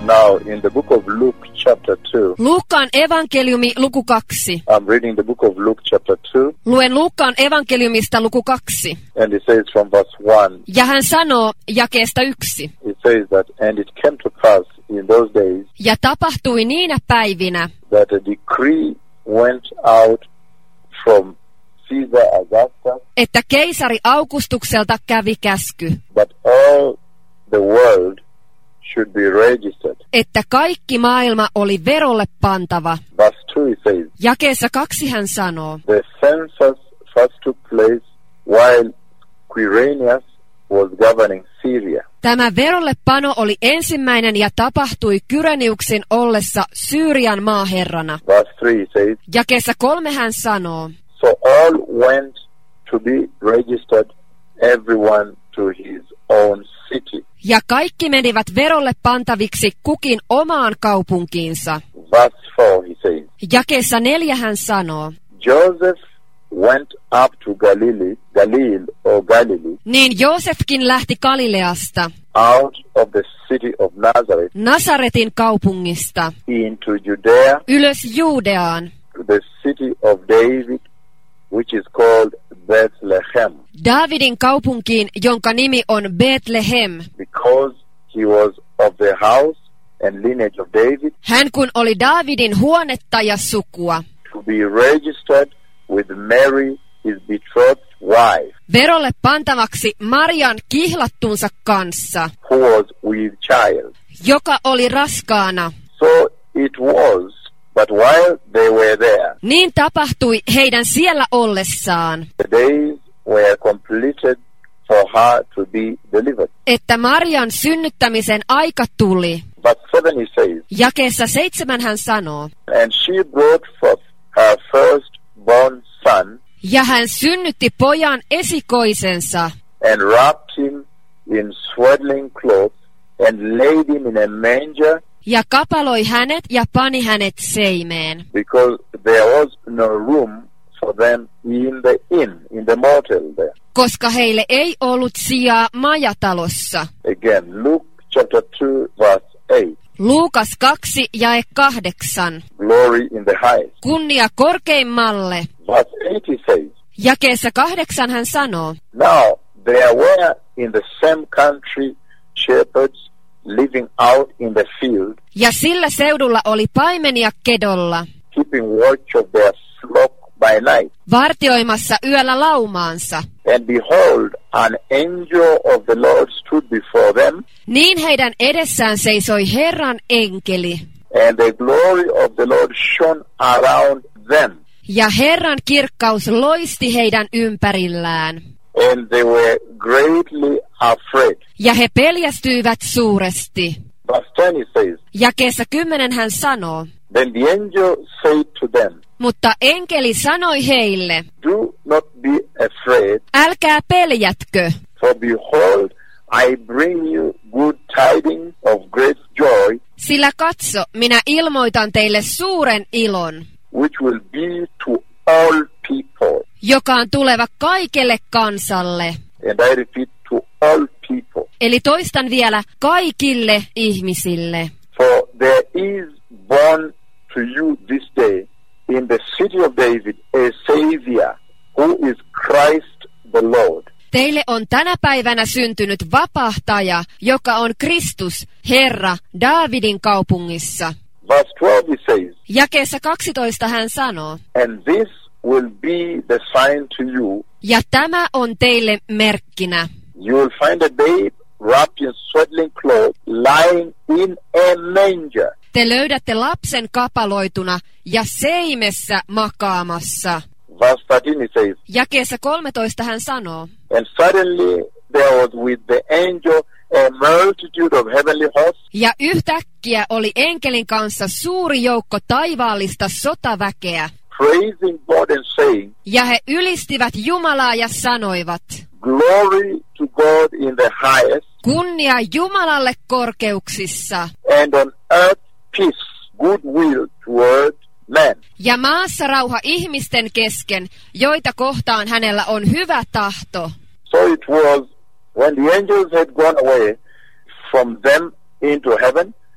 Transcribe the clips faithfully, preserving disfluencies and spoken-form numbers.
Now, in the book of Luke, chapter two. Luukkaan evankeliumi, luku kaksi. I'm reading the book of Luke, chapter two. Luen Luukkaan evankeliumista luku kaksi. And it says from verse one. Ja hän sanoo jakeesta yksi. It says that, and it came to pass in those days. Ja tapahtui niinä päivinä. That a decree went out from Caesar Augustus. Että keisari Augustukselta kävi käsky. But all the world should be registered. Että kaikki maailma oli verolle pantava. Verse two it says. Jakeessa kaksi hän sanoo. The census first took place while Quirinius was governing Syria. Tämä verollepano oli ensimmäinen ja tapahtui Kyreniuksin ollessa Syyrian maaherrana. Verse three says. Jakeessa kolme hän sanoo. So all went to be registered, everyone to his own city. Ja kaikki menivät verolle pantaviksi kukin omaan kaupunkiinsa. Verse four he says. Jakeessa neljä hän sanoo. Joseph went up to Galilee, Galilee or Galilee. Niin Joosefkin lähti Galileasta. Out of the city of Nazareth. Nasaretin kaupungista. Into Judea. Ylös Juudeaan. To the city of David, which is called Bethlehem. Davidin kaupunkiin, jonka nimi on Bethlehem. Because he was of the house and lineage of David. Hän kun oli Davidin huonetta ja sukua. To be registered with Mary, his betrothed wife. Verolle pantavaksi Marian kihlattunsa kanssa. Who was with child. Joka oli raskaana. So it was, but while they were there. Niin tapahtui heidän siellä ollessaan. The days were completed for her to be delivered. Että Marian synnyttämisen aika tuli. But seven he says. Jakeessa seitsemän hän sanoo. And she brought forth her firstborn son. Ja hän synnytti pojan esikoisensa. And wrapped him in swaddling clothes and laid him in a manger. Ja kapaloi hänet ja pani hänet seimeen. Because there was no room for them in the inn, in the motel there. Koska heille ei ollut sijaa majatalossa. Again, Luke chapter two verse eight. Luukas kaksi jae kahdeksan. Glory in the highest. Kunnia korkeimmalle. Verse eight he says. Jakeessa kahdeksan hän sanoo. Now there were in the same country shepherds living out in the field. Ja sillä seudulla oli paimenia kedolla. Keeping watch of their flock by night. Vartioimassa yöllä laumaansa. And behold, an angel of the Lord stood before them. Niin heidän edessään seisoi Herran enkeli. And the glory of the Lord shone around them. Ja Herran kirkkaus loisti heidän ympärillään. And they were greatly afraid. Ja he peljästyivät suuresti. Verse ten it says. Jakeessa kymmenen hän sanoo. Then the angel said to them. Mutta enkeli sanoi heille. Do not be afraid. Älkää peljätkö. For behold, I bring you good tidings of great joy. Sillä katso, minä ilmoitan teille suuren ilon. Which will be to all people. Joka on tuleva kaikelle kansalle. And I repeat, to all people. Eli toistan vielä, kaikille ihmisille. For there is born to you this day in the city of David a Savior, who is Christ the Lord. Teille on tänä päivänä syntynyt vapahtaja, joka on Kristus, Herra, Daavidin kaupungissa. Verse twelve it says. Jakeessa kaksitoista hän sanoo. And this will be the sign to you. Ja tämä on teille merkkinä. You will find a babe wrapped in swaddling clothes, lying in a manger. Te löydätte lapsen kapaloituna ja seimessä makaamassa. Verse thirteen it says. Jakeessa kolmetoista hän sanoo. And suddenly there was with the angel a multitude of heavenly hosts. Ja yhtäkkiä oli enkelin kanssa suuri joukko taivaallista sotaväkeä. Praising God and saying. Ja he ylistivät Jumalaa ja sanoivat. Glory to God in the highest. Kunnia Jumalalle korkeuksissa. And on earth peace, goodwill toward men. Ja maassa rauha ihmisten kesken, joita kohtaan hänellä on hyvä tahto. So it was when the angels had gone away from them into heaven,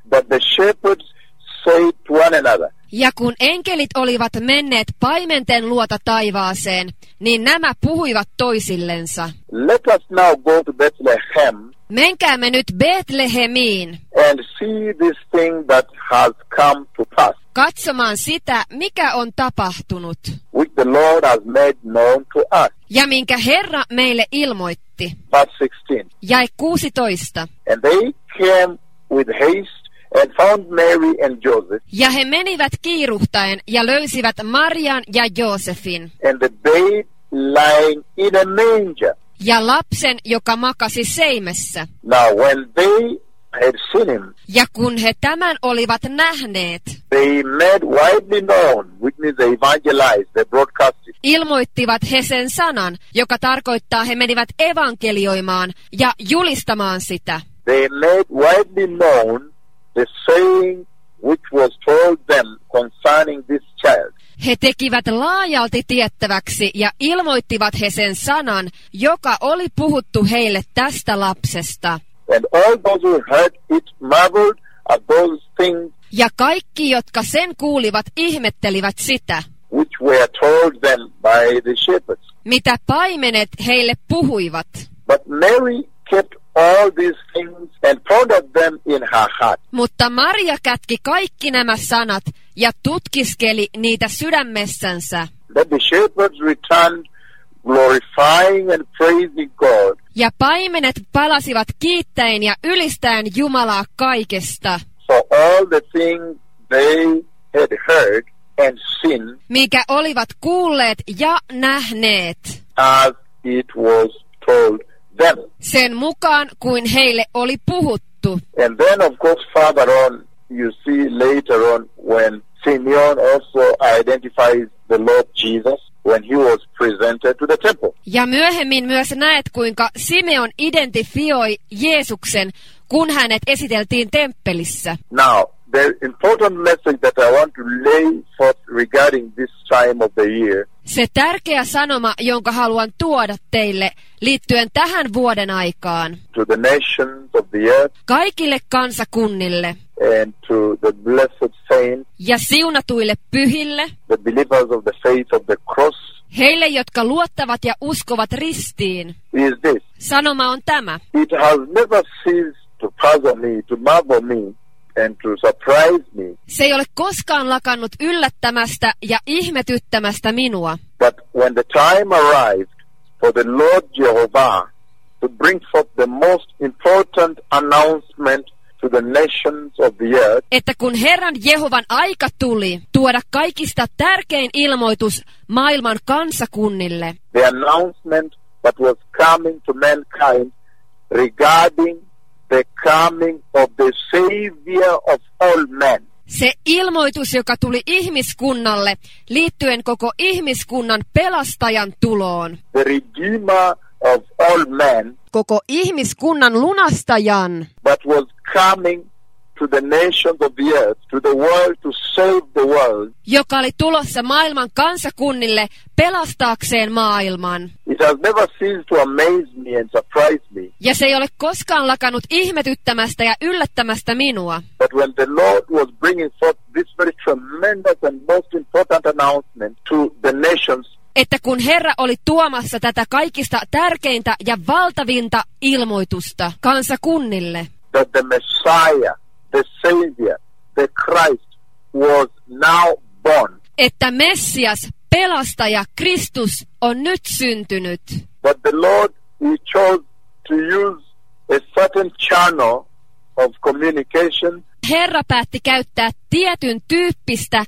But the shepherds said to one another, Ja kun enkelit olivat menneet paimenten luota taivaaseen, niin nämä puhuivat toisillensa. let us now go to Bethlehem Menkäämme nyt Betlehemiin and see this thing that has come to pass, katsomaan sitä, mikä on tapahtunut, which the Lord has made known to us. ja minkä Herra meille ilmoitti. Verse sixteen. Jae kuusitoista. And they came with haste and found Mary and Joseph Ja he menivät kiiruhtaen ja löysivät Marian ja Joosefin and the babe lying in a manger. ja lapsen, joka makasi seimessä. Now when they had seen him, Ja kun he tämän olivat nähneet, they made widely known, which means they evangelized, they broadcast it. ilmoittivat he sen sanan, joka tarkoittaa he menivät evankelioimaan ja julistamaan sitä. They made widely known the saying which was told them concerning this child. He tekivät laajalti tiettäväksi ja ilmoittivat he sen sanan, joka oli puhuttu heille tästä lapsesta. And all those who heard it marveled at those things Ja kaikki, jotka sen kuulivat, ihmettelivät sitä, which were told them by the shepherds. mitä paimenet heille puhuivat. But Mary kept all these things and pondered them in her heart. Mutta Maria kätki kaikki nämä sanat ja tutkiskeli niitä sydämessänsä. Then the shepherds returned, glorifying and praising God Ja paimenet palasivat kiittäen ja ylistäen Jumalaa kaikesta, for all the things they had heard and seen, minkä olivat kuulleet ja nähneet, as it was told them. sen mukaan kuin heille oli puhuttu. And then, of course, further on, you see later on when Simeon also identifies the Lord Jesus when he was presented to the temple. Ja myöhemmin myös näet, kuinka Simeon identifioi Jeesuksen, kun hänet esiteltiin temppelissä. Now, the important message that I want to lay forth regarding this time of the year Se tärkeä sanoma, jonka haluan tuoda teille liittyen tähän vuoden aikaan, to the nations of the earth kaikille kansakunnille and to the blessed saints, ja siunatuille pyhille, the believers of the faith of the cross, heille, jotka luottavat ja uskovat ristiin. is this. Sanoma on tämä. It has never ceased to puzzle me, to marvel me, and to surprise me. Se ei ole koskaan lakannut yllättämästä ja ihmetyttämästä minua. But when the time arrived for the Lord Jehovah to bring forth the most important announcement to the nations of the earth, Että kun Herran Jehovan aika tuli tuoda kaikista tärkein ilmoitus maailman kansakunnille, the announcement that was coming to mankind regarding the coming of the Savior of all men, se ilmoitus, joka tuli ihmiskunnalle liittyen koko ihmiskunnan pelastajan tuloon, the Redeemer of all men, koko ihmiskunnan lunastajan, that was coming to the nations of the earth, to the world, to save the world. joka oli tulossa maailman kansakunnille pelastaakseen maailman. It has never ceased to amaze me and surprise me. Ja se ei ole koskaan lakannut ihmetyttämästä ja yllättämästä minua. But when the Lord was bringing forth this very tremendous and most important announcement to the nations, Että kun Herra oli tuomassa tätä kaikista tärkeintä ja valtavinta ilmoitusta kansakunnille, that the Messiah, the Savior, the Christ was now born, että Messias, pelastaja, Kristus on nyt syntynyt, that the Lord, he chose to use a certain channel of communication Herra päätti käyttää tietyn tyyppistä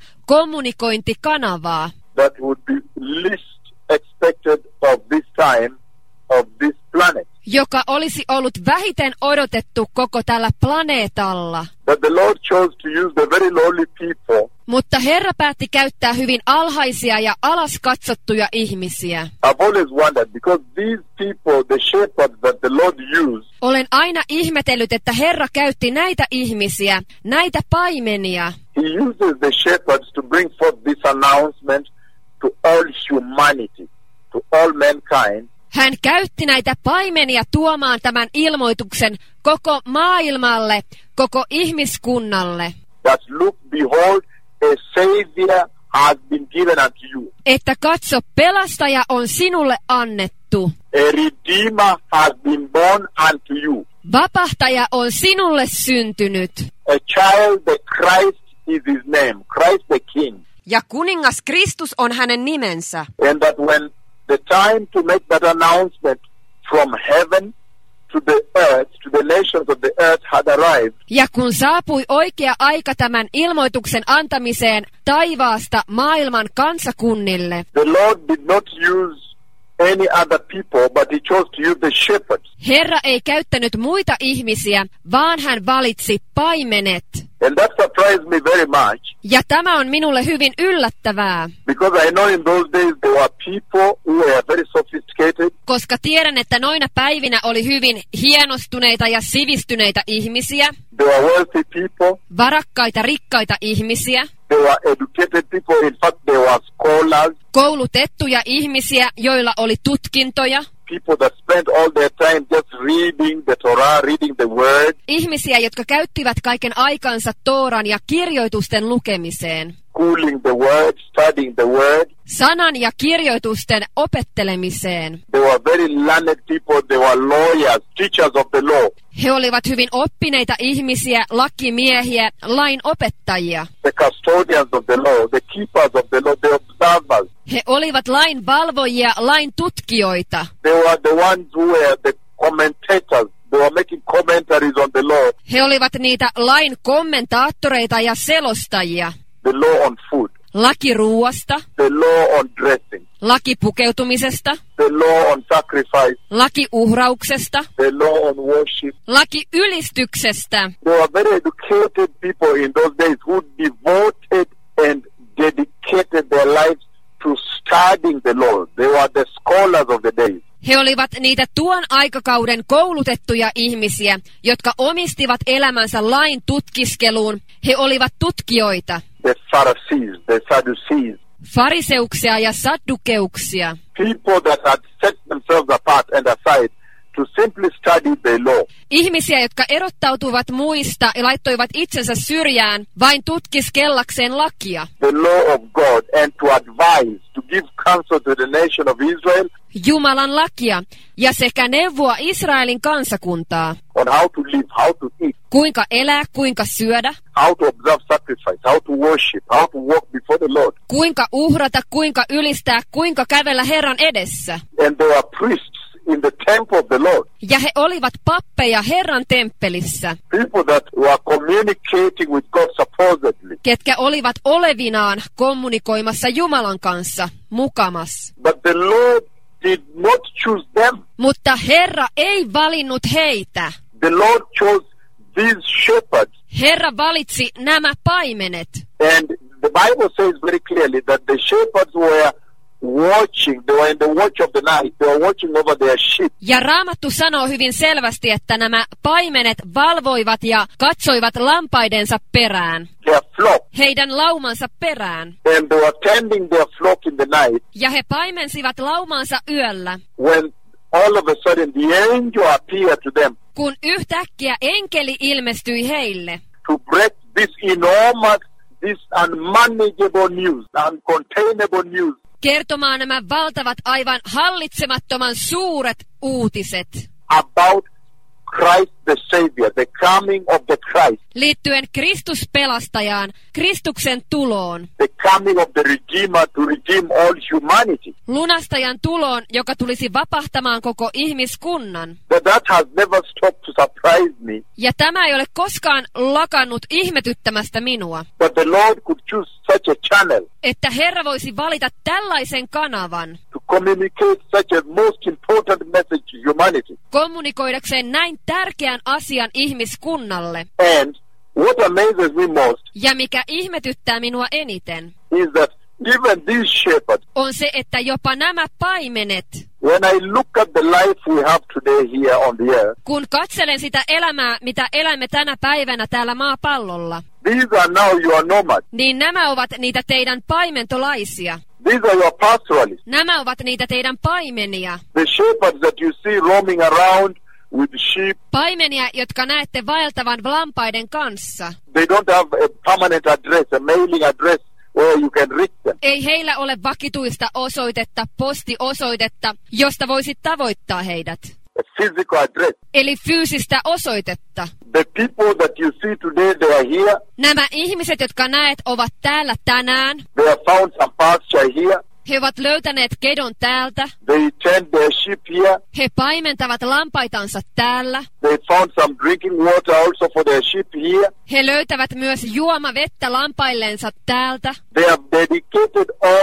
kommunikointikanavaa, that would be least expected of this time, of this planet. joka olisi ollut vähiten odotettu koko tällä planeetalla. That the Lord chose to use the very lowly people. Mutta Herra päätti käyttää hyvin alhaisia ja alas katsottuja ihmisiä. I've always wondered, because these people, the shepherds that the Lord used, Olen aina ihmetellyt, että Herra käytti näitä ihmisiä, näitä paimenia. he uses the shepherds to bring forth this announcement to all humanity, to all mankind, Hän käytti näitä paimenia tuomaan tämän ilmoituksen koko maailmalle, koko ihmiskunnalle. That look, behold, a Savior has been given unto you. Että katso, pelastaja on sinulle annettu. A Redeemer has been born unto you. Vapahtaja on sinulle syntynyt. A child, the Christ is his name, Christ the King. Ja kuningas Kristus on hänen nimensä. And that when the time to make that announcement from heaven to the earth, to the nations of the earth had arrived. Ja kun saapui oikea aika tämän ilmoituksen antamiseen taivaasta maailman kansakunnille, The Lord did not use any other people, but he chose to use the shepherds. Herra ei käyttänyt muita ihmisiä, vaan hän valitsi paimenet. And that surprised me very much, Ja tämä on minulle hyvin yllättävää, because I know in those days there were people who were very sophisticated. koska tiedän, että noina päivinä oli hyvin hienostuneita ja sivistyneitä ihmisiä, There were wealthy people. varakkaita, rikkaita ihmisiä, There were educated people. In fact, there were scholars, koulutettuja ihmisiä, joilla oli tutkintoja, people that spent all their time just reading the Torah, reading the Word, ihmisiä, jotka käyttivät kaiken aikansa Tooran ja kirjoitusten lukemiseen, schooling the Word, studying the Word. sanan ja kirjoitusten opettelemiseen. They were very learned people. They were lawyers, teachers of the law. He olivat hyvin oppineita ihmisiä, lakimiehiä, lain opettajia. The custodians of the law, the keepers of the law, the observers. He olivat lain valvojia, lain tutkijoita. They were the ones who were the commentators. They were making commentaries on the law, He olivat niitä lain kommentaattoreita ja selostajia. the law on food, Laki ruuasta, the law on dressing, laki pukeutumisesta, the law on sacrifice, laki uhrauksesta, the law on worship. laki ylistyksestä. There were very educated people in those days who devoted and dedicated their lives to studying the law. They were the scholars of the day. He olivat niitä tuon aikakauden koulutettuja ihmisiä, jotka omistivat elämänsä lain tutkiskeluun. He olivat tutkijoita, The Pharisees, the Sadducees, fariseuksia ja saddukeuksia. people that had set themselves apart and aside to simply study the law. Ihmisiä, jotka erottautuivat muista ja laittoivat itsensä syrjään vain tutkiskellakseen lakia, The law of God, and to advise, to give counsel to the nation of Israel Jumalan lakia, ja sekä neuvoa Israelin kansakuntaa, on how to live, how to eat, kuinka elää, kuinka syödä, how to observe sacrifice, how to worship, how to walk before the Lord. kuinka uhrata, kuinka ylistää, kuinka kävellä Herran edessä. And there were priests in the temple of the Lord, Ja he olivat pappeja Herran temppelissä, people that were communicating with God supposedly. ketkä olivat olevinaan kommunikoimassa Jumalan kanssa mukamas. But the Lord did not choose them. Mutta Herra ei valinnut heitä. The Lord chose these shepherds. Herra valitsi nämä paimenet. And the Bible says very clearly that the shepherds were watching, they were in the watch of the night, they were watching over their sheep. Ja Raamattu sanoo hyvin selvästi, että nämä paimenet valvoivat ja katsoivat lampaidensa perään, Their flock, heidän laumansa perään. and they were tending their flock in the night Ja he paimensivat laumaansa yöllä, when all of a sudden the angel appeared to them kun yhtäkkiä enkeli ilmestyi heille, to break this enormous, this unmanageable news, uncontainable news kertomaan nämä valtavat, aivan hallitsemattoman suuret uutiset about Christ the Savior, the coming of the Christ, liittyen Kristus pelastajaan, Kristuksen tuloon, the coming of the Redeemer to redeem all humanity. lunastajan tuloon, joka tulisi vapahtamaan koko ihmiskunnan. But that has never stopped to surprise me. Ja tämä ei ole koskaan lakannut ihmetyttämästä minua, But the Lord could choose such a channel että Herra voisi valita tällaisen kanavan to communicate such a most important message to humanity. kommunikoidakseen näin tärkeän asian ihmiskunnalle. And what amazes me most Ja mikä ihmetyttää minua eniten, is that even these shepherds, on se, että jopa nämä paimenet, when I look at the life we have today here on the earth, kun katselen sitä elämää, mitä elämme tänä päivänä täällä maapallolla, these are now your nomads. niin nämä ovat niitä teidän paimentolaisia. These are your pastoralists. Nämä ovat niitä teidän paimenia. The shepherds that you see roaming around with sheep. Paimenia, jotka näette vaeltavan lampaiden kanssa. They don't have a permanent address, a mailing address where you can reach them. Ei heillä ole vakituista osoitetta, postiosoitetta, josta voisit tavoittaa heidät. A physical address. Eli fyysistä osoitetta. The people that you see today, they are here. Nämä ihmiset, jotka näet, ovat täällä tänään. They have found some pasture here. He ovat löytäneet kedon täältä. They tend their sheep here. He paimentavat lampaitansa täällä. They found some drinking water also for their sheep here. He löytävät myös juomavettä lampaillensa täältä. They have dedicated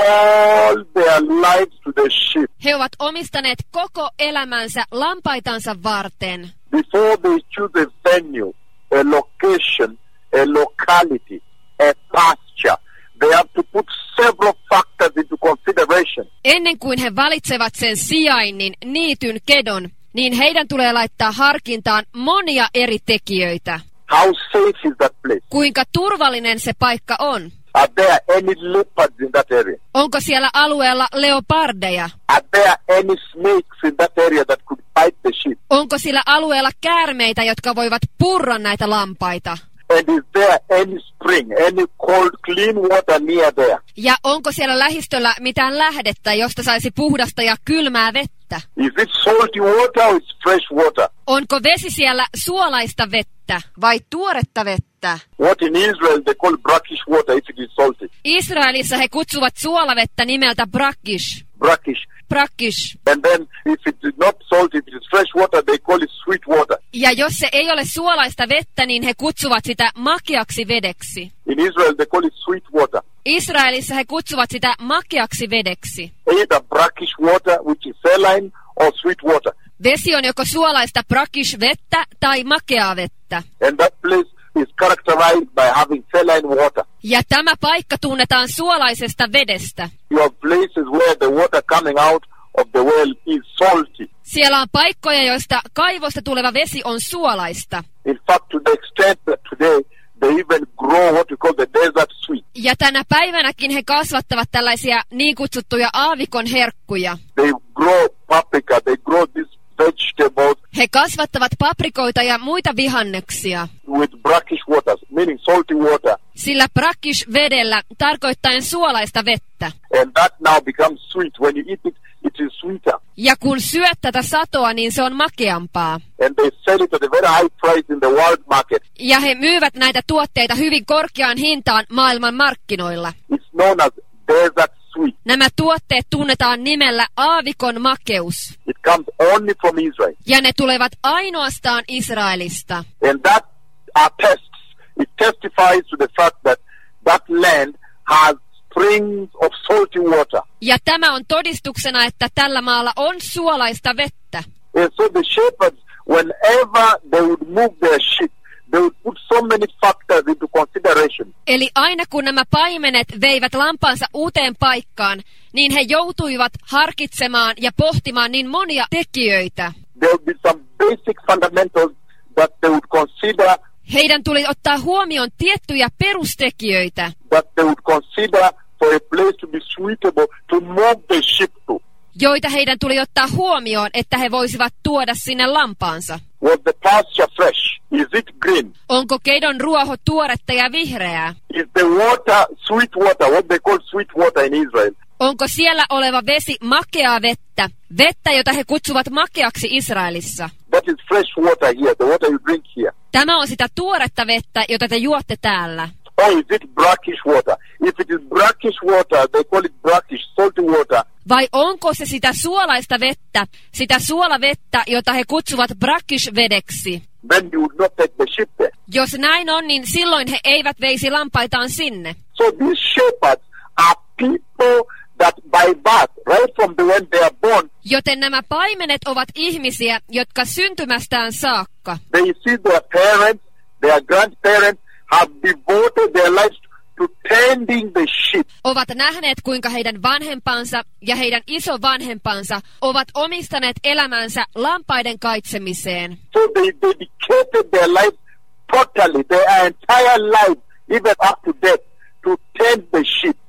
all their lives to the sheep. He ovat omistaneet koko elämänsä lampaitansa varten. Before they choose a venue, a location, a locality, a pasture, they have to put several factors into consideration. Ennen kuin he valitsevat sen sijainnin, niityn, kedon, niin heidän tulee laittaa harkintaan monia eri tekijöitä. How safe is that place? Kuinka turvallinen se paikka on? Are there any leopards in that area? Onko siellä alueella leopardeja? Are there any snakes in that area that could bite the sheep? Onko siellä alueella käärmeitä, jotka voivat purra näitä lampaita? And is there any spring, any cold, clean water near there? Ja onko siellä lähistöllä mitään lähdettä, josta saisi puhdasta ja kylmää vettä? Is it salty water or is fresh water? Onko vesi siellä suolaista vettä vai tuoretta vettä? What in Israel they call brackish water if it is salty. Israelissa he kutsuvat suolavettä nimeltä brakish. Brackish. Brakish. And then if it is not salty, if it is fresh water, they call it sweet water. Ja jos se ei ole suolaista vettä, niin he kutsuvat sitä makeaksi vedeksi. In Israel they call it sweet water. Israelissa he kutsuvat sitä makeaksi vedeksi. Either brackish water, which is saline, or sweet water. Vesi on joko suolaista brakish vettä tai makeaa vettä. And that place is characterized by having saline water. Ja tämä paikka tunnetaan suolaisesta vedestä. You have places where the water coming out of the well is salty. Siellä on paikkoja, joista kaivosta tuleva vesi on suolaista. In fact, to the extent that today they even grow what we call the desert sweet. Ja tänä päivänäkin he kasvattavat tällaisia niin kutsuttuja aavikon herkkuja. They grow paprika, they grow these vegetables. He kasvattavat paprikoita ja muita vihanneksia. With brackish water, meaning salty water. Sillä brakish vedellä tarkoittaen suolaista vettä. And that now becomes sweet. When you eat it, it is sweeter. Ja kun syöt tätä satoa, niin se on makeampaa. And they sell it at a very high price in the world market. Ja he myyvät näitä tuotteita hyvin korkeaan hintaan maailman markkinoilla. It's known as desert sweet. Nämä tuotteet tunnetaan nimellä aavikon makeus. It comes only from Israel. Ja ne tulevat ainoastaan Israelista. And that attests, it testifies to the fact that that land has springs of salty water. Ja tämä on todistuksena, että tällä maalla on suolaista vettä. And so the shepherds, whenever they would move their sheep, they would put so many factors into consideration. Eli aina kun nämä paimenet veivät lampaansa uuteen paikkaan, niin he joutuivat harkitsemaan ja pohtimaan niin monia tekijöitä. There would be some basic fundamentals that they would consider. Heidän tuli ottaa huomioon tiettyjä perustekijöitä, That they would consider for a place to be suitable to move the sheep to. joita heidän tuli ottaa huomioon, että he voisivat tuoda sinne lampaansa. Was the pasture fresh? Is it green? Onko kedon ruoho tuoretta ja vihreää? Is the water sweet water, what they call sweet water in Israel? Onko siellä oleva vesi makeaa vettä? Vettä, jota he kutsuvat makeaksi Israelissa. That is fresh water here, the water you drink here. Tämä on sitä tuoretta vettä, jota te juotte täällä. Or is it brackish water? If it is brackish water, they call it brackish, salty water. Vai onko se sitä suolaista vettä, sitä suolavettä, jota he kutsuvat brakish-vedeksi? Then you would not take the sheep there. Jos näin on, niin silloin he eivät veisi lampaitaan sinne. So these shepherds are people that by birth, right from the when they are born, Joten nämä paimenet ovat ihmisiä, jotka syntymästään saakka they see their parents, their grandparents have devoted their lives to tending the sheep. ovat nähneet, kuinka heidän vanhempansa ja heidän isovanhempansa ovat omistaneet elämänsä lampaiden kaitsemiseen. So they dedicated their life totally, their entire life, even up to death, to tend the sheep.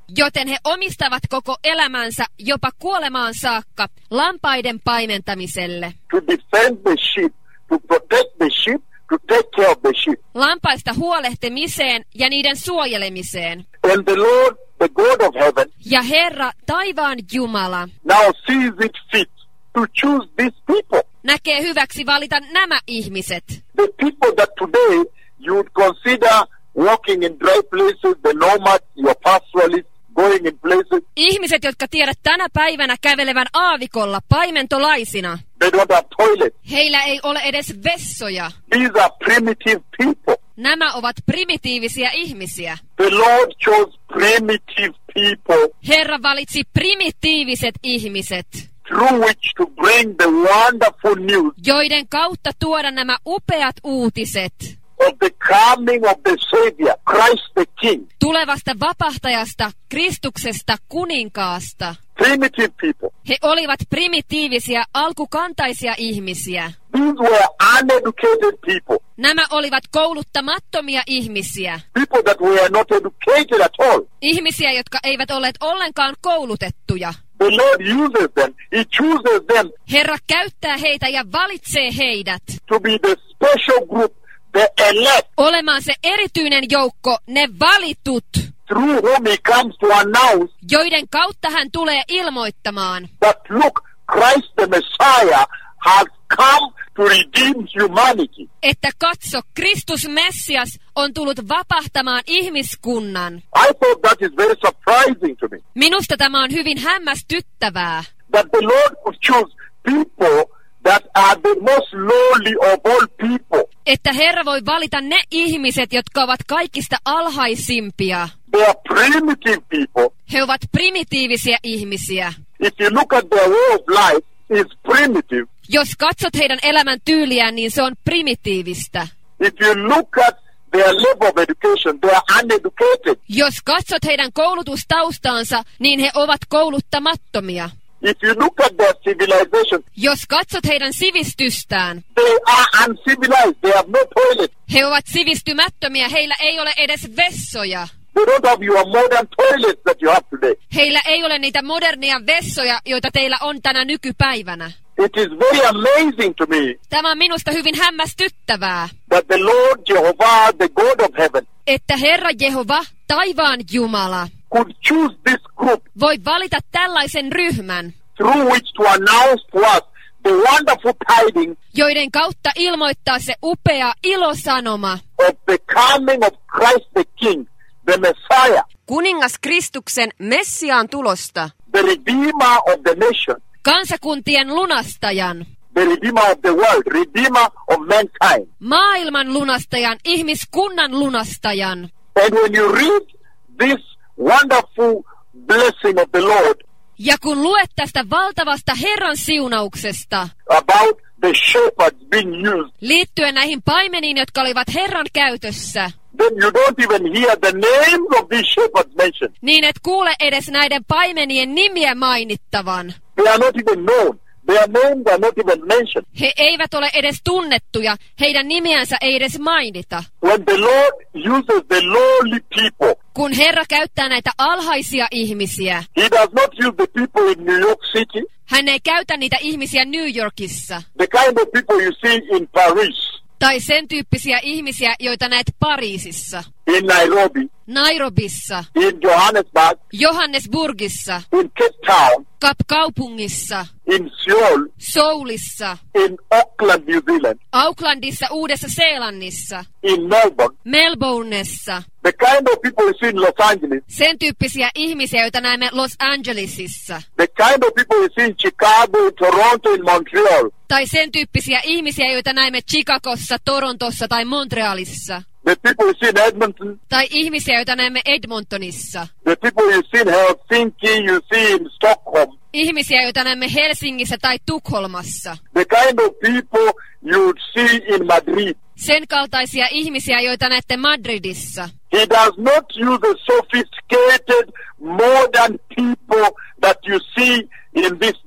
joten he omistavat koko elämänsä jopa kuolemaan saakka lampaiden paimentamiselle. To defend the sheep, to protect the sheep, to take care of the sheep. Lampaista huolehtimiseen ja niiden suojelemiseen. And the Lord, the God of heaven, Ja Herra, taivaan Jumala, now sees it fit to choose these people. näkee hyväksi valita nämä ihmiset. The people that today you would consider walking in dry places, the nomads, your pastoralists, going in places. Ihmiset, jotka tiedät tänä päivänä kävelevän aavikolla paimentolaisina. They don't have toilets. Heillä ei ole edes vessoja. These are primitive people. Nämä ovat primitiivisiä ihmisiä. The Lord chose primitive people Herra valitsi primitiiviset ihmiset, through which to bring the wonderful news joiden kautta tuoda nämä upeat uutiset of the coming of the Savior, Christ the King. tulevasta vapahtajasta, Kristuksesta, kuninkaasta. Primitive people. He olivat primitiivisiä, alkukantaisia ihmisiä. These were uneducated people. Nämä olivat kouluttamattomia ihmisiä. People that were not educated at all. Ihmisiä, jotka eivät olleet ollenkaan koulutettuja. The Lord uses them. He chooses them Herra käyttää heitä ja valitsee heidät to be the special group, the elect, olemaan se erityinen joukko, ne valitut, through whom he comes to announce joiden kautta hän tulee ilmoittamaan, that, look, Christ the Messiah has come to redeem humanity. että katso, Kristus Messias on tullut vapahtamaan ihmiskunnan. I thought that is very surprising to me. Minusta tämä on hyvin hämmästyttävää, That the Lord would choose people that are the most lowly of all people. että Herra voi valita ne ihmiset, jotka ovat kaikista alhaisimpia. They are primitive people. He ovat primitiivisiä ihmisiä. If you look at their way of life, it's primitive. Jos katsot heidän elämän tyyliään, niin se on primitiivistä. If you look at their level of education, they are uneducated. Jos katsot heidän koulutustaustaansa, niin he ovat kouluttamattomia. If you look at their civilization, Jos katsot heidän sivistystään, they are uncivilized. They have no toilet. he ovat sivistymättömiä, heillä ei ole edes vessoja. They don't have your modern toilets that you have today. Heillä ei ole niitä modernia vessoja, joita teillä on tänä nykypäivänä. It is very amazing to me Tämä on minusta hyvin hämmästyttävää, that the Lord Jehovah, the God of heaven, että Herra Jehova, taivaan Jumala, could choose this group voi valita tällaisen ryhmän, through which to announce to us the wonderful tidings joiden kautta ilmoittaa se upea ilosanoma, of the coming of Christ the King, the Messiah, kuningas Kristuksen Messiaan tulosta, the Redeemer of the nation, kansakuntien lunastajan, the Redeemer of the world, Redeemer of mankind. maailman lunastajan, ihmiskunnan lunastajan. And when you read this wonderful blessing of the Lord Ja kun luet tästä valtavasta Herran siunauksesta, about the shepherds being used, liittyen näihin paimeniin, jotka olivat Herran käytössä, then you don't even hear the names of these shepherds mentioned. niin et kuule edes näiden paimenien nimiä mainittavan. They are not even known. Their names are not even mentioned. He eivät ole edes tunnettuja, heidän nimiänsä ei edes mainita. When the Lord uses the lowly people, Kun Herra käyttää näitä alhaisia ihmisiä, He does not use the people in New York City, hän ei käytä niitä ihmisiä New Yorkissa. the kind of people you see in Paris, Tai sen tyyppisiä ihmisiä, joita näet Pariisissa, in Nairobi, Nairobissa, in Johannesburg, Johannesburgissa, in Cape Town, Kapkaupungissa, in Seoul, Soulissa, in Auckland, New Zealand, Aucklandissa, Uudessa-Seelannissa, in Melbourne. Melbourneissa. The kind of people you see in Los Angeles, Sen tyyppisiä ihmisiä, joita näemme Los Angelesissa. the kind of people you see in Chicago, in Toronto, in Montreal, Tai sen tyyppisiä ihmisiä, joita näemme Chicagossa, Torontossa tai Montrealissa. the people you see in Edmonton, Tai ihmisiä, joita näemme Edmontonissa. the people you see in Helsinki, you see in Stockholm, Ihmisiä, joita näemme Helsingissä tai Tukholmassa. the kind of people you would see in Madrid. Sen kaltaisia ihmisiä, joita näette Madridissa. He does not use the sophisticated, modern people that you see in this day.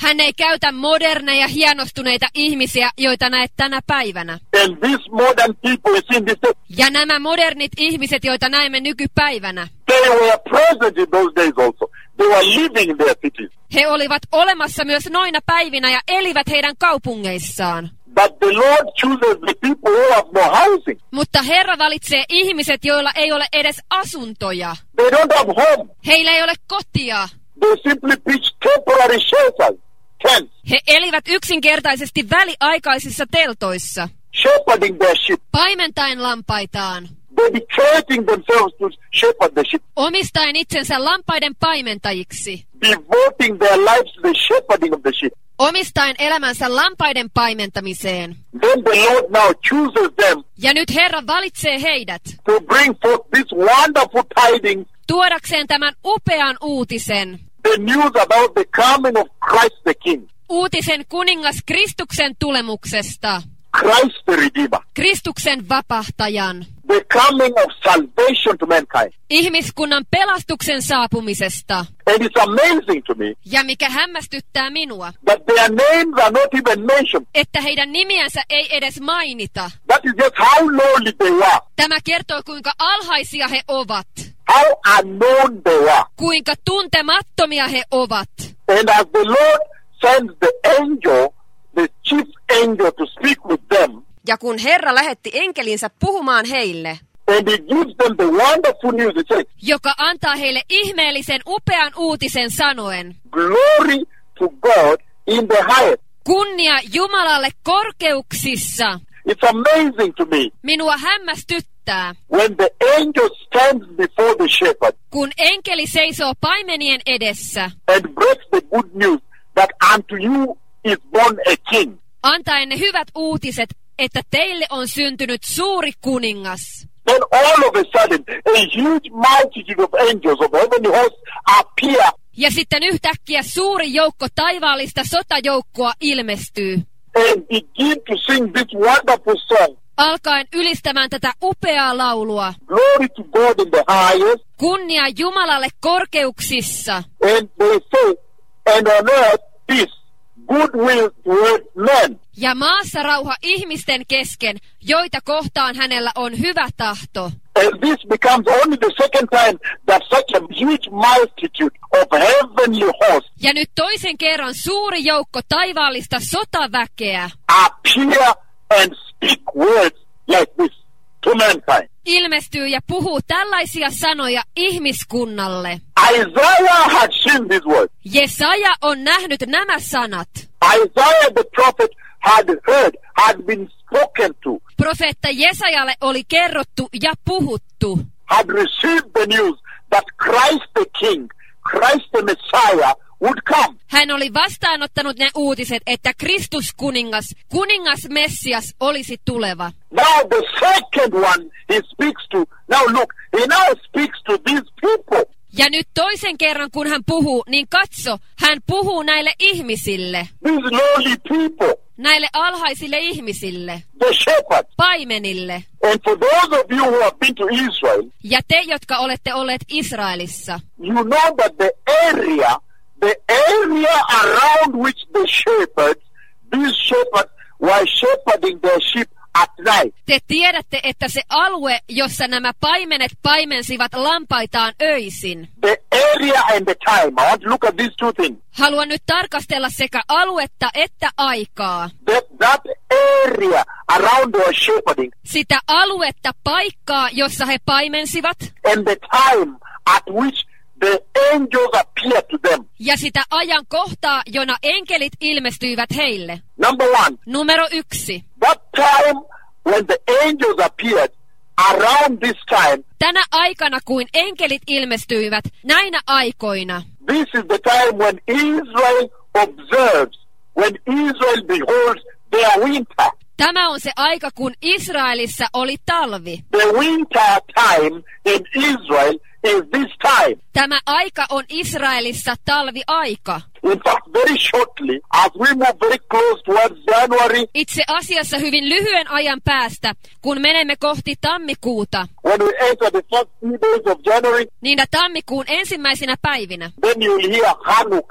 Hän ei käytä moderneja, hienostuneita ihmisiä, joita näet tänä päivänä. And these modern people is in this day, Ja nämä modernit ihmiset, joita näemme nykypäivänä, they were present in those days also. They were living in their cities. he olivat olemassa myös noina päivinä ja elivät heidän kaupungeissaan. But the Lord chooses the people who have no housing. Mutta Herra valitsee ihmiset, joilla ei ole edes asuntoja. They don't have home. Heillä ei ole kotia. They simply pitch temporary shelters, tents, He elivät yksinkertaisesti väliaikaisissa teltoissa, shepherding their sheep, paimentaen lampaitaan, dedicating themselves to shepherd the sheep, omistaen itsensä lampaiden paimentajiksi, devoting their lives to the shepherding of the sheep. omistaen elämänsä lampaiden paimentamiseen. Then the Lord now chooses them Ja nyt Herra valitsee heidät to bring forth this wonderful tidings, tuodakseen tämän upean uutisen, the news about the coming of Christ the King, uutisen kuningas Kristuksen tulemuksesta, Christ the Redeemer, Kristuksen vapahtajan, the coming of salvation to mankind. ihmiskunnan pelastuksen saapumisesta. And it's amazing to me Ja mikä hämmästyttää minua, that their names are not even mentioned. että heidän nimiänsä ei edes mainita. That is just how lowly they were, Tämä kertoo, kuinka alhaisia he ovat, how unknown they were. kuinka tuntemattomia he ovat. And as the Lord sends the angel, the chief angel, to speak with them, Ja kun Herra lähetti enkelinsä puhumaan heille, and he gives them the wonderful news, he says, joka antaa heille ihmeellisen upean uutisen sanoen, glory to God in the highest. kunnia Jumalalle korkeuksissa. It's amazing to me Minua hämmästyttää, when the angel stands before the shepherd kun enkeli seisoo paimenien edessä, and breaks the good news that unto you is born a king. antaen ne hyvät uutiset, että teille on syntynyt suuri kuningas. Then all of a sudden, a huge multitude of angels of heavenly hosts appear Ja sitten yhtäkkiä suuri joukko taivaallista sotajoukkoa ilmestyy, and begin to sing this wonderful song. alkaen ylistämään tätä upeaa laulua. Glory to God in the highest. Kunnia Jumalalle korkeuksissa, And they say, and on earth peace, goodwill toward men. ja maassa rauha ihmisten kesken, joita kohtaan hänellä on hyvä tahto. And this becomes only the second time that such a huge multitude of heavenly hosts Ja nyt toisen kerran suuri joukko taivaallista sotaväkeä appear and speak words like this to mankind. ilmestyy ja puhuu tällaisia sanoja ihmiskunnalle. Isaiah had seen these words. Jesaja on nähnyt nämä sanat. Isaiah the prophet had heard, had been spoken to, Profeetta Jesajalle oli kerrottu ja puhuttu. had received the news that Christ the King, Christ the Messiah would come. Hän oli vastaanottanut ne uutiset, että Kristus kuningas, kuningas Messias olisi tuleva. Now the second one he speaks to, now look, he now speaks to these people. Ja nyt toisen kerran, kun hän puhuu, niin katso, hän puhuu näille ihmisille, These lowly people, näille alhaisille ihmisille, the shepherds. paimenille. And for those of you who have been to Israel, Ja te, jotka olette olleet Israelissa, you know that the area, the area around which the shepherds, these shepherds were shepherding their sheep at night. te tiedätte, että se alue, jossa nämä paimenet paimensivat lampaitaan öisin. The area and the time. I want to look at these two things. Haluan nyt tarkastella sekä aluetta että aikaa. That, that area around their shepherding Sitä aluetta, paikkaa, jossa he paimensivat, and the time at which the angels appeared to them. ja sitä ajan kohtaa, jona enkelit ilmestyivät heille. Number one, Numero yksi. that time when the angels appeared, around this time, Tänä aikana, kuin enkelit ilmestyivät, näinä aikoina, this is the time when Israel observes, when Israel beholds their winter. tämä on se aika, kun Israelissa oli talvi. The winter time in Israel is this time. Tämä aika on Israelissa talviaika. In fact, very shortly, as we move very close towards January, Itse asiassa hyvin lyhyen ajan päästä, kun menemme kohti tammikuuta, when we enter the first few days of January, niinä tammikuun ensimmäisinä päivinä, then you'll hear Hanukkah.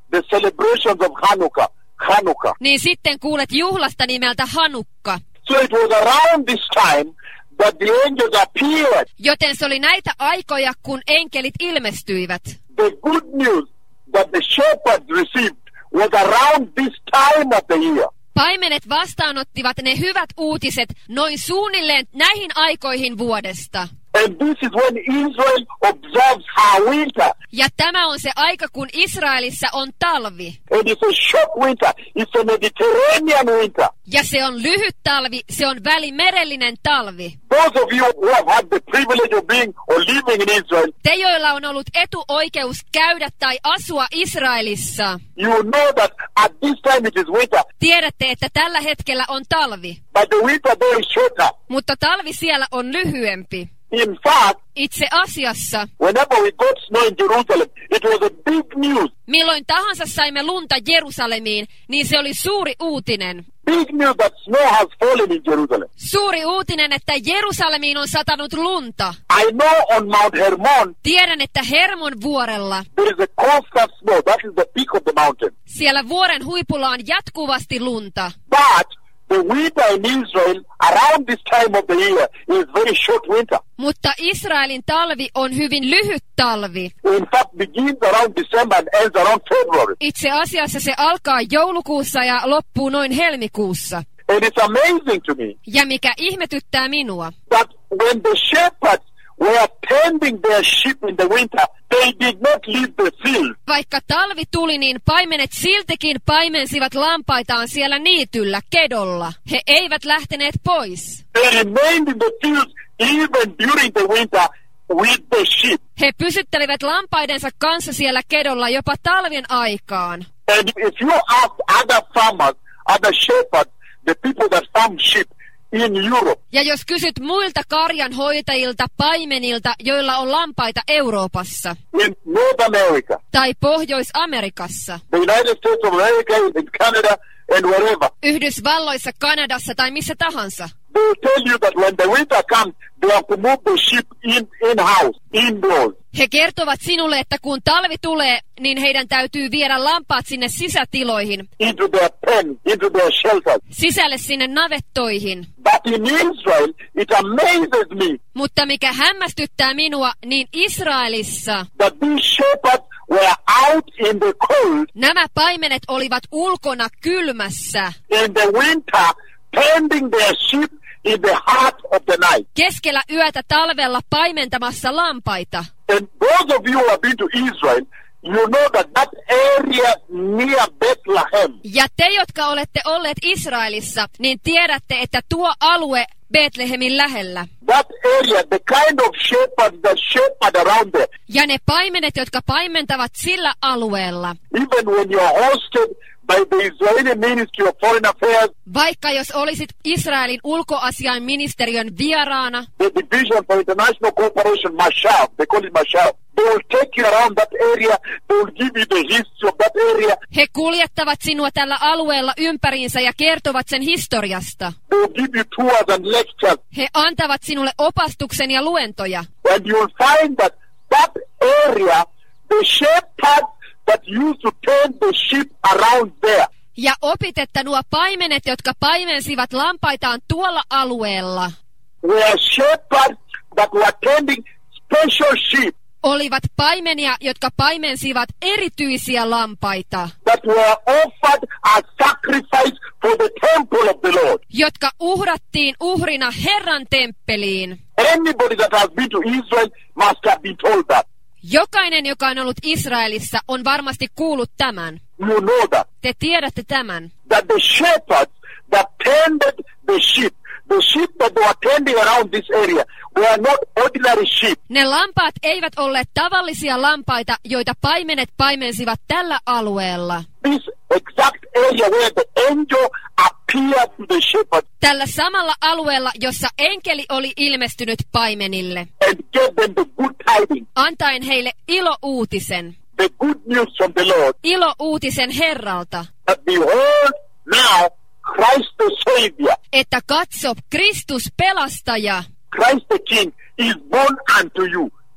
the celebrations of Hanukkah. Hanukkah. Niin sitten kuulet juhlasta nimeltä Hanukka. So it was around this time that the angels appeared. Joten se oli näitä aikoja, kun enkelit ilmestyivät. The good news that the shepherds received was around this time of the year. Paimenet vastaanottivat ne hyvät uutiset noin suunnilleen näihin aikoihin vuodesta. And this is when Israel observes her winter. Ja tämä on se aika, kun Israelissa on talvi. And it's a short winter. It's a Mediterranean winter. Ja se on lyhyt talvi, se on välimerellinen talvi. Those of you who have had the privilege of being or living in Israel, Te, joilla on ollut etuoikeus käydä tai asua Israelissa, you know that at this time it is winter. tiedätte, että tällä hetkellä on talvi. But the winter there is shorter. Mutta talvi siellä on lyhyempi. In fact, Itse asiassa, whenever we got snow in Jerusalem, it was a big news. milloin tahansa saimme lunta Jerusalemiin, niin se oli suuri uutinen. Big news that snow has fallen in Jerusalem. Suuri uutinen, että Jerusalemiin on satanut lunta. I know on Mount Hermon, Tiedän, että Hermon vuorella, there is a constant snow. That is the peak of the mountain. siellä vuoren huipulla on jatkuvasti lunta. But the winter in Israel around this time of the year is very short winter. Mutta Israelin talvi on hyvin lyhyt talvi. In fact, begins around December and ends around February. Itse asiassa se alkaa joulukuussa ja loppuu noin helmikuussa. And it's amazing to me Ja mikä ihmetyttää minua, that when the shepherds were tending their sheep in the winter, they did not leave the field. vaikka talvi tuli, niin paimenet siltikin paimensivat lampaitaan siellä niityllä, kedolla. He eivät lähteneet pois. They remained in the fields even during the winter with the sheep. He pysyttelivät lampaidensa kanssa siellä kedolla jopa talven aikaan. And if you ask other farmers, other shepherds, the people that farm sheep in Europe, Ja jos kysyt muilta karjanhoitajilta, paimenilta, joilla on lampaita Euroopassa in North America, tai Pohjois-Amerikassa, the United States of America, in Canada, and wherever, Yhdysvalloissa, Kanadassa tai missä tahansa, they will tell you that when the winter comes, they have to move the sheep in in-house, indoors. he kertovat sinulle, että kun talvi tulee, niin heidän täytyy viedä lampaat sinne sisätiloihin, Into their pen, into their shelters. sisälle sinne navettoihin. But in Israel, it amazes me Mutta mikä hämmästyttää minua, niin Israelissa that these shepherds were out in the cold nämä paimenet olivat ulkona kylmässä, in the winter, tending their sheep in the heart of the night. keskellä yötä talvella paimentamassa lampaita. And those of you who have been to Israel, you know that that area near Bethlehem, Ja te, jotka olette olleet Israelissa, niin tiedätte, että tuo alue Betlehemin lähellä that area, the kind of shepherds that shepherd around there, ja ne paimenet, jotka paimentavat sillä alueella, even when you're hosted by the Israeli Ministry of Foreign Affairs, vaikka jos olisit Israelin ulkoasiainministeriön vieraana, the Division for International Cooperation, Mashab, they call it Mashab, they will take you around that area, they will give you the history of that area, he kuljettavat sinua tällä alueella ympäriinsä ja kertovat sen historiasta. they will give you tours and lectures, He antavat sinulle opastuksen ja luentoja. and you will find that that area, the shepherds that used to tend the sheep around there, Ja opit, että nuo paimenet, jotka paimensivat lampaitaan tuolla alueella, were shepherds that were tending special sheep olivat paimenia, jotka paimensivat erityisiä lampaita, that were offered as sacrifice for the temple of the Lord. jotka uhrattiin uhrina Herran temppeliin. Anybody that has been to Israel must have been told that. Jokainen, joka on ollut Israelissa, on varmasti kuullut tämän. You know that. Te tiedätte tämän. That the shepherds that tended the sheep, the sheep that they were tending around this area, were not ordinary sheep. Ne lampaat eivät olleet tavallisia lampaita, joita paimenet paimensivat tällä alueella. This exact area where the angel appeared to the shepherd Tällä samalla alueella, jossa enkeli oli ilmestynyt paimenille, and gave them the good tidings, antaen heille ilouutisen. the good news from the Lord, Ilouutisen Herralta, that behold now Christ the Savior, että katso, Kristus pelastaja, Christ the King is born unto you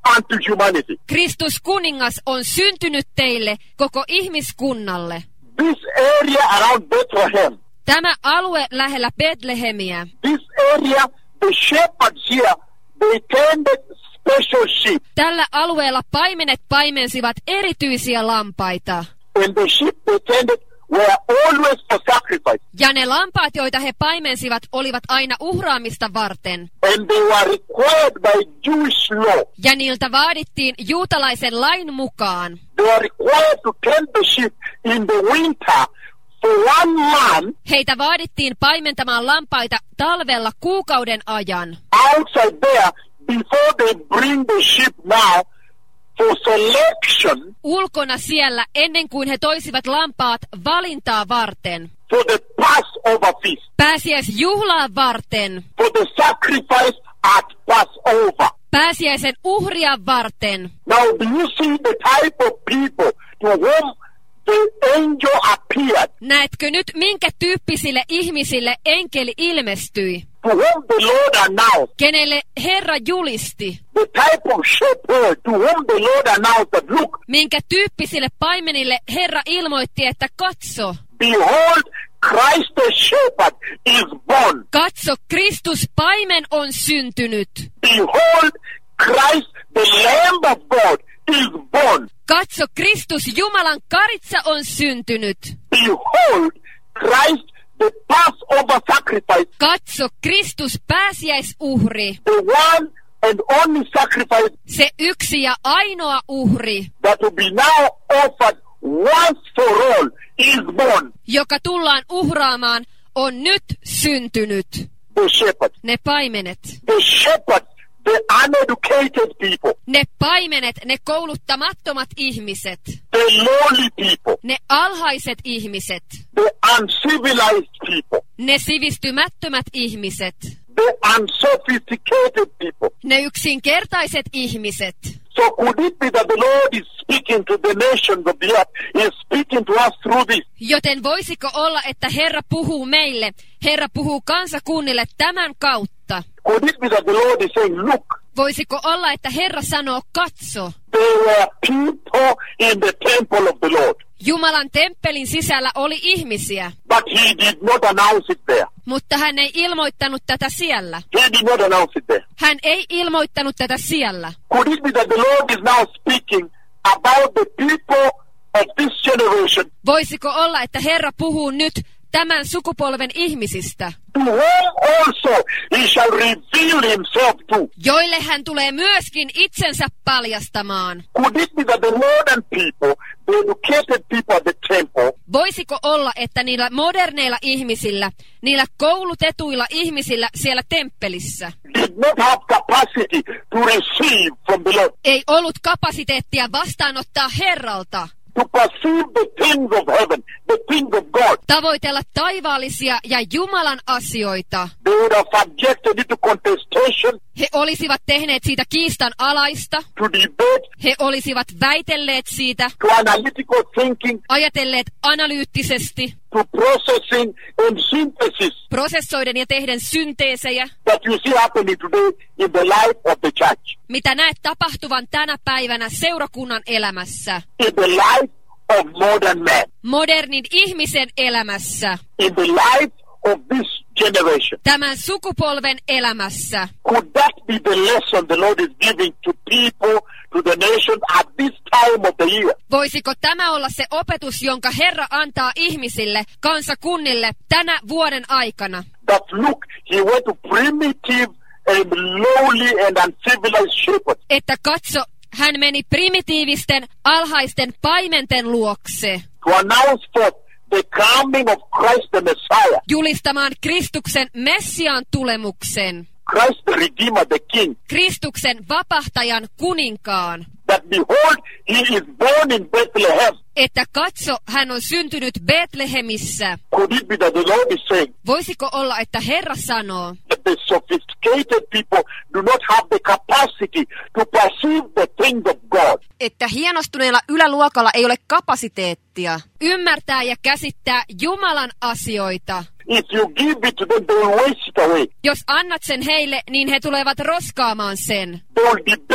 unto humanity. Kristus kuningas on syntynyt teille, koko ihmiskunnalle. This area around Bethlehem, Tämä alue lähellä Betlehemiä, this area, the shepherds here, they tended special sheep. tällä alueella paimenet paimensivat erityisiä lampaita. And the sheep they tended were always for sacrifice. Ja ne lampaat, joita he paimensivat, olivat aina uhraamista varten. And they were required by Jewish law. Ja niiltä vaadittiin juutalaisen lain mukaan. They were required to tend the sheep in the winter for one month Heitä vaadittiin paimentamaan lampaita talvella kuukauden ajan. outside there before they bring the sheep now for selection Ulkona siellä ennen kuin he toisivat lampaat valintaa varten. for the Passover feast, Pääsiäisjuhlaa varten. for the sacrifice at Passover. Pääsiäisen uhria varten. Now, do you see the type of people to whom the angel appeared, Näetkö nyt, minkä tyyppisille ihmisille enkeli ilmestyi? to whom the Lord announced, Kenelle Herra julisti? the type of shepherd to whom the Lord announced that, look, Minkä tyyppisille paimenille Herra ilmoitti, että katso, behold, Christ the shepherd is born. katso, Kristus paimen on syntynyt. Behold, Christ the Lamb of God is born. Katso, Kristus Jumalan karitsa on syntynyt. Behold, Christ the Passover sacrifice, Katso, Kristus pääsiäisuhri. the one and only sacrifice Se yksi ja ainoa uhri, that will be now offered once for all, is born. joka tullaan uhraamaan, on nyt syntynyt. The shepherd. Ne paimenet. The shepherd, the uneducated people, Ne paimenet, ne kouluttamattomat ihmiset. the lowly people, Ne alhaiset ihmiset. the uncivilized people, Ne sivistymättömät ihmiset. the unsophisticated people. Ne yksinkertaiset ihmiset. So could it be that the Lord is speaking to the nations of the earth, is speaking to us through this? Joten voisiko olla, että Herra puhuu meille, Herra puhuu kansakunnille tämän kautta? Could it be that the Lord is saying, look, Voisiko olla, että Herra sanoo, katso, there were people in the temple of the Lord, Jumalan temppelin sisällä oli ihmisiä, but he did not announce it there. mutta hän ei ilmoittanut tätä siellä. He did not announce it there. Hän ei ilmoittanut tätä siellä. Could it be that the Lord is now speaking about the people of this generation, Voisiko olla, että Herra puhuu nyt tämän sukupolven ihmisistä, to whom also he shall reveal himself to? joille hän tulee myöskin itsensä paljastamaan? Could it be that the modern people, the educated people at the temple, Voisiko olla, että niillä moderneilla ihmisillä, niillä koulutetuilla ihmisillä siellä temppelissä did not have capacity to receive from the Lord, ei ollut kapasiteettia vastaanottaa Herralta, to perceive the things of heaven, the things of God? tavoitella taivaallisia ja Jumalan asioita? They would have subjected it to contestation, He olisivat tehneet siitä kiistan alaista, to debate, he olisivat väitelleet siitä, to analytical thinking, ajatelleet analyyttisesti, to processing and synthesis prosessoiden ja tehden synteesejä, that you see happening today in the life of the church, mitä näet tapahtuvan tänä päivänä seurakunnan elämässä, in the life of modern man, modernin ihmisen elämässä, in the life of this generation. tämän sukupolven elämässä. Could that be the lesson the Lord is giving to people, to the nation at this time of the year? Voisiko tämä olla se opetus, jonka Herra antaa ihmisille, kansakunnille, tänä vuoden aikana? That look, he went to primitive and lowly and uncivilized shepherds, Että katso, hän meni primitiivisten, alhaisten paimenten luokse, to announce forth the coming of Christ the Messiah, julistamaan Kristuksen Messiaan tulemuksen, Christ the Redeemer, the King, Kristuksen vapahtajan kuninkaan. that behold, he is born in Bethlehem. Että katso, hän on syntynyt Betlehemissä. Could it be that the Lord is saying Voisiko olla, että Herra sanoo, that the sophisticated people do not have the capacity to perceive the things of God? että hienostuneella yläluokalla ei ole kapasiteettia ymmärtää ja käsittää Jumalan asioita. If you give it to them, they will waste it away. Jos annat sen heille, niin he tulevat roskaamaan sen. They will debate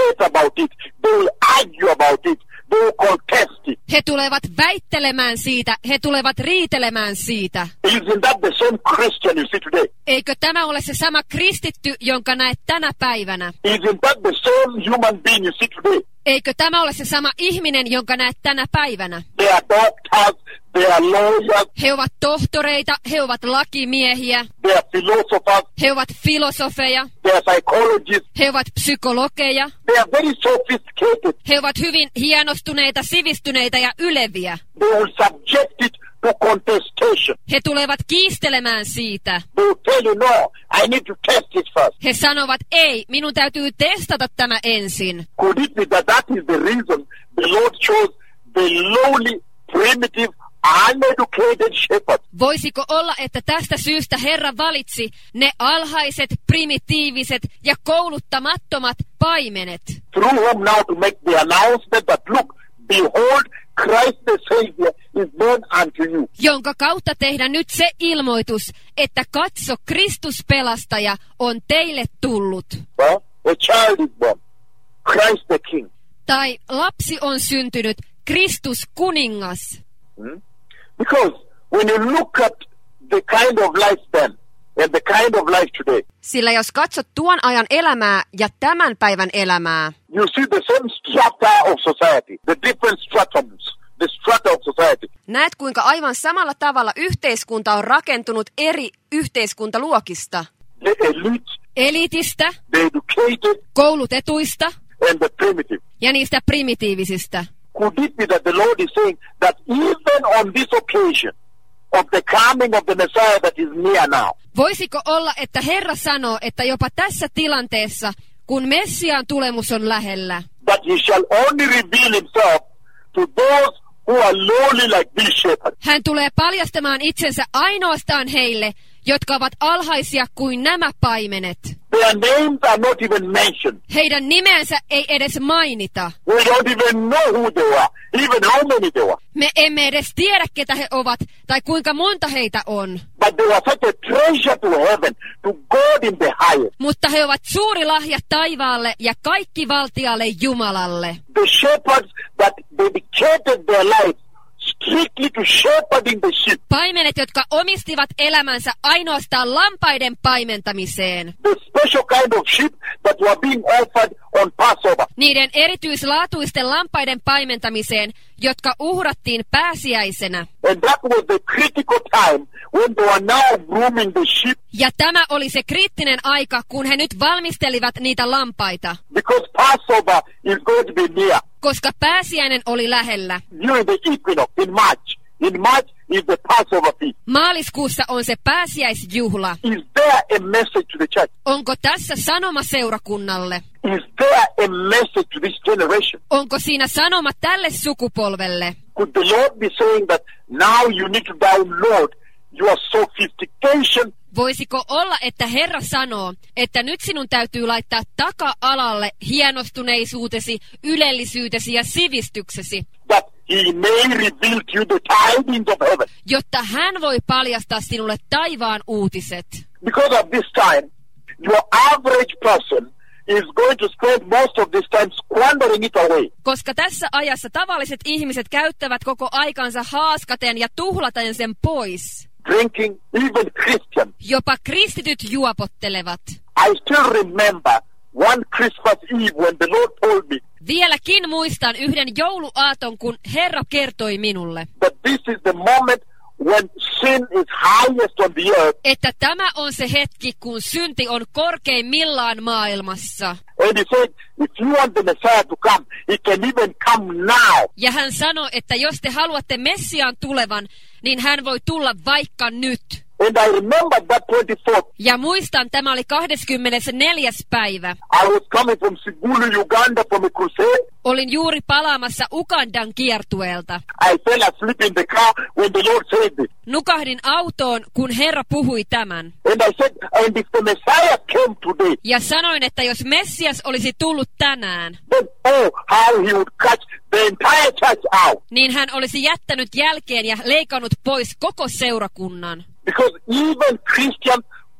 debate about it. They will argue about it. They will contest it. He tulevat väittelemään siitä, he tulevat riitelemään siitä. Isn't that the same Christian you see today? Eikö tämä ole se sama kristitty, jonka näet tänä päivänä? Isn't that the same human being you see today? Eikö tämä ole se sama ihminen, jonka näet tänä päivänä? They are doctors, they are lawyers, He ovat tohtoreita, he ovat lakimiehiä, they are philosophers, he ovat filosofeja, they are psychologists. he ovat psykologeja, They are very sophisticated. he ovat hyvin hienostuneita, sivistyneitä ja yleviä. They will subject it to contestation. He tulevat kiistelemään siitä. They will tell you, no, I need to test it first. He sanovat, ei, minun täytyy testata tämä ensin. Could it be that that is the reason the Lord chose the lowly, primitive, uneducated shepherd? Voisiko olla, että tästä syystä Herra valitsi ne alhaiset, primitiiviset ja kouluttamattomat paimenet, Through whom now to make the announcement that, look, behold, Christ the Savior is born unto you. jonka kautta tehdä nyt se ilmoitus, että katso, Kristus pelastaja on teille tullut. Well, a child is born, Christ the King. Tai lapsi on syntynyt, Kristus kuningas. Hmm? Because when you look at the kind of life then, and the kind of life today, Sillä jos katsot tuon ajan elämää ja tämän päivän elämää, you see the same strata of society, the different stratums, the strata of society. näet kuinka aivan samalla tavalla yhteiskunta on rakentunut eri yhteiskuntaluokista. The elite, Elitistä, the educated, koulutetuista and the primitive. ja niistä primitiivisistä. Could it be that the Lord is saying that even on this occasion of the coming of the Messiah that is near now, Voisiko olla, että Herra sanoo, että jopa tässä tilanteessa, kun Messiaan tulemus on lähellä, that he shall only reveal himself to those who are lowly like these shepherds? hän tulee paljastamaan itsensä ainoastaan heille, jotka ovat alhaisia kuin nämä paimenet. Their names are not even mentioned. Heidän nimensä ei edes mainita. We don't even know who they are, even how many they are. Me emme edes tiedä, ketä he ovat tai kuinka monta heitä on. But they are such a treasure to heaven, to God in the highest. Mutta he ovat suuri lahja taivaalle ja kaikki valtialle Jumalalle. The shepherds that dedicated their lives strictly to shepherding the sheep. Paimenet, jotka omistivat elämänsä ainoastaan lampaiden paimentamiseen. The special kind of sheep that were being offered on Passover. Niiden erityislaatuisten lampaiden paimentamiseen, jotka uhrattiin pääsiäisenä. And that was the critical time when they were now grooming the sheep, Ja tämä oli se kriittinen aika, kun he nyt valmistelivat niitä lampaita. because Passover is going to be near. Koska pääsiäinen oli lähellä. During the equinox in March. In March is the Passover feast. Maaliskuussa on se pääsiäisjuhla. Is there a message to the church? Onko tässä sanoma seurakunnalle? Is there a message to this generation? Onko siinä sanoma tälle sukupolvelle? Could the Lord be saying that now you need to download your sophistication Voisiko olla, että Herra sanoo, että nyt sinun täytyy laittaa taka-alalle hienostuneisuutesi, ylellisyytesi ja sivistyksesi, that he may reveal to you the tidings of heaven? jotta hän voi paljastaa sinulle taivaan uutiset. Because of this time, your average person is going to spend most of this time squandering it away. Koska tässä ajassa tavalliset ihmiset käyttävät koko aikansa haaskaten ja tuhlaten sen pois. Drinking, even Christian. Jopa kristityt juopottelevat. I still remember one Christmas Eve when the Lord told me Vieläkin muistan yhden jouluaaton, kun Herra kertoi minulle, that this is the moment when sin is highest on the earth. että tämä on se hetki, kun synti on korkeimmillaan maailmassa. And he said, if you want the Messiah to come, he can even come now. Ja hän sanoi, että jos te haluatte Messiaan tulevan, niin hän voi tulla vaikka nyt. And I remember that twenty-fourth. Ja muistan, tämä oli kahdeskymmenesneljäs päivä. I was coming from Sigulu, Uganda from a crusade. Olin juuri palaamassa Ugandan kiertueelta. I fell asleep in the car when the Lord said this. Nukahdin autoon, kun Herra puhui tämän. And I said, and if the Messiah came today, Ja sanoin, että jos Messias olisi tullut tänään, then oh, how he would catch the entire church out. niin hän olisi jättänyt jälkeen ja leikannut pois koko seurakunnan. Because even Christians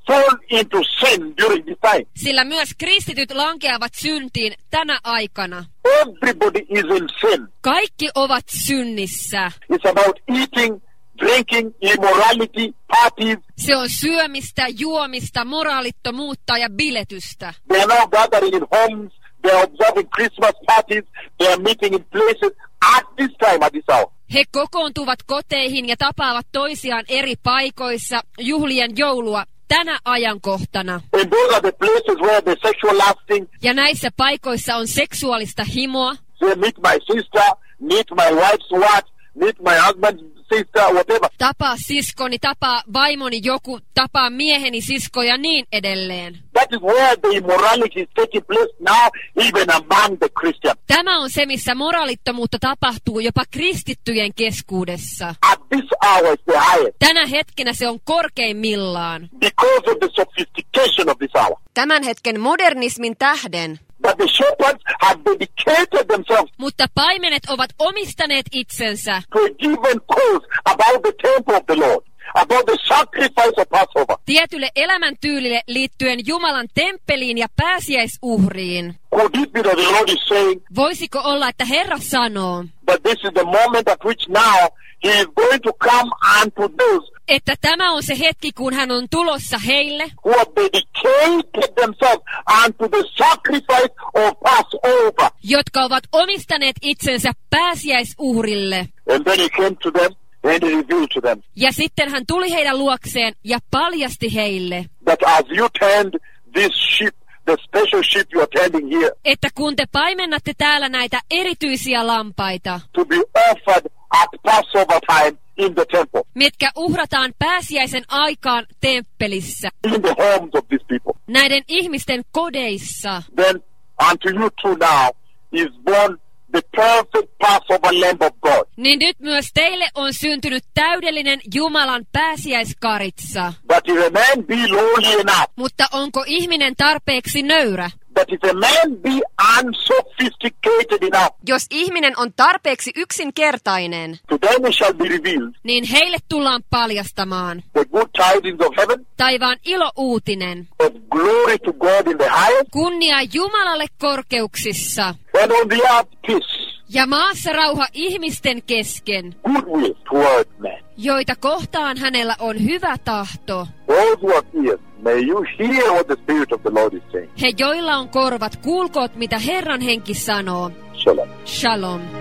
fall into sin during this time. Sillä myös kristityt lankeavat syntiin tänä aikana. Everybody is in sin. Kaikki ovat synnissä. It's about eating, drinking, immorality, parties. Se on syömistä, juomista, moraalittomuutta ja biletystä. They are now gathering in homes. They are observing Christmas parties. They are meeting in places at this time, at this hour. He kokoontuvat koteihin ja tapaavat toisiaan eri paikoissa juhlien joulua tänä ajankohtana. And those are the places where the sexual lasting. Ja näissä paikoissa on seksuaalista himoa. Say, meet my sister, meet my wife's what, meet my husband's sister, whatever. Tapaa siskoni, tapaa vaimoni joku, tapaa mieheni sisko ja niin edelleen. That is where the immorality is taking place now, even among the Christians. Tämä on se, missä moraalittomuutta tapahtuu jopa kristittyjen keskuudessa. At this hour is the highest. Tänä hetkenä se on korkeimmillaan. Because of the sophistication of this hour. Tämän hetken modernismin tähden. But the shepherds have dedicated themselves Mutta paimenet ovat omistaneet itsensä to a given cause about the temple of the Lord, about the sacrifice of Passover. tietylle elämäntyylille liittyen Jumalan temppeliin ja pääsiäisuhriin. Could it be that the Lord is saying Voisiko olla, että Herra sanoo, that this is the moment at which now he is going to come unto those että tämä on se hetki, kun hän on tulossa heille, who have dedicated themselves unto the sacrifice of Passover? jotka ovat omistaneet itsensä pääsiäisuhrille. And then he came to them and he revealed to them Ja sitten hän tuli heidän luokseen ja paljasti heille, that as you tend this sheep, the special sheep you are tending here, että kun te paimennatte täällä näitä erityisiä lampaita, to be offered at Passover time in the temple, mitkä uhrataan pääsiäisen aikaan temppelissä, in the homes of these people, näiden ihmisten kodeissa, then unto you too now is born the perfect Passover Lamb of God. niin nyt myös teille on syntynyt täydellinen Jumalan pääsiäiskaritsa. But if a man be lowly enough, Mutta onko ihminen tarpeeksi nöyrä? that if a man be unsophisticated enough, Jos ihminen on tarpeeksi yksinkertainen, to them it shall be revealed niin heille tullaan paljastamaan the good tidings of heaven, taivaan ilouutinen. of glory to God in the highest, Kunnia Jumalalle korkeuksissa and on the earth peace, ja maassa rauha ihmisten kesken, goodwill toward men. joita kohtaan hänellä on hyvä tahto. Those who have ears, may you hear what the Spirit of the Lord is saying. He, joilla on korvat, kuulkoot, mitä Herran henki sanoo. Shalom. Shalom.